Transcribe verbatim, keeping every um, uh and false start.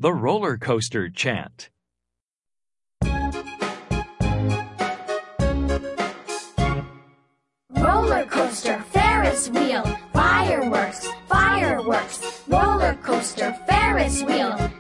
The roller coaster chant. Roller coaster, Ferris wheel, fireworks, fireworks, roller coaster, Ferris wheel.